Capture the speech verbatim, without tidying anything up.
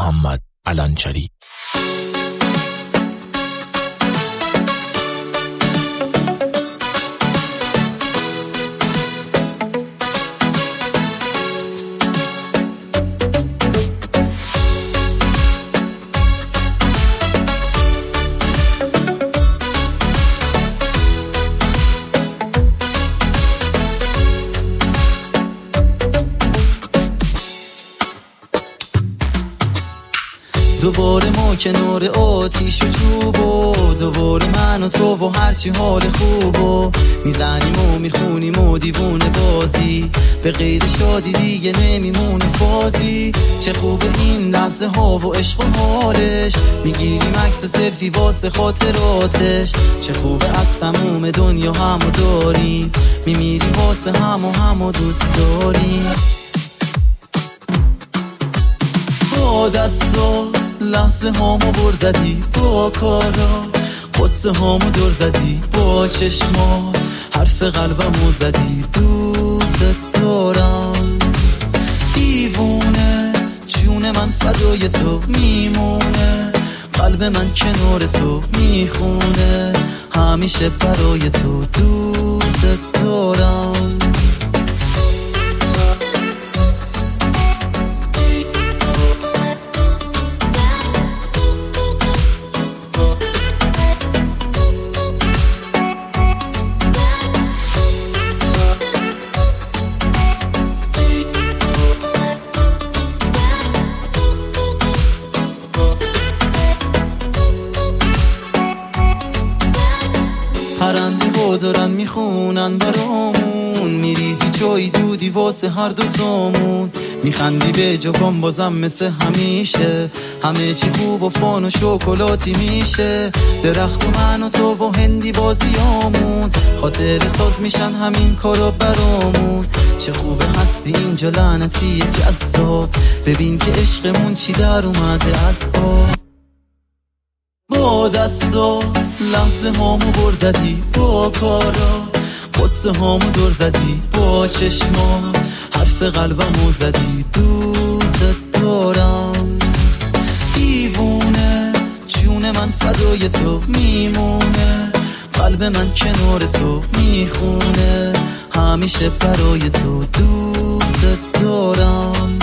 محمد علنچری. دوباره ما کنار آتیش و چوب و دوباره من و تو و هرچی حال خوب و میزنیم و میخونیم و دیوونه بازی، به غیر شادی دیگه نمیمونه فازی. چه خوبه این لحظه ها و عشق و حالش، میگیریم عکس سلفی واسه خاطراتش. چه خوبه از تموم دنیا همو داریم، میمیریم واسه هم و همو دوست داریم. با دستات لحظه هامو بر زدی، با کارات قصه هامو دور زدی، با چشمات حرف قلبمو زدی. دوست دارم دیوونه، جون من فدای تو میمونه، قلب من کنار تو میخونه، همیشه برای تو دوست دارم. پرنده ها دارن میخونن برامون، میریزی چای دودی واسه هر دوتامون، میخندی به جوکم بازم مثل همیشه، همه چی خوب و فان و شکلاتی میشه. درخت و من و تو و هندی بازیامون، خاطر ساز میشن همین کارا برامون. چه خوبه هستی اینجا لعنتی جذاب، ببین که عشقمون چی در اومده از آب. با دستات لحظه هامو بر زدی، با کارات قصه هامو دور زدی، با چشمات حرف قلبمو زدی. دوست دارم دیوونه، جون من فدای تو میمونه، قلب من کنار تو میخونه، همیشه برای تو دوست دارم.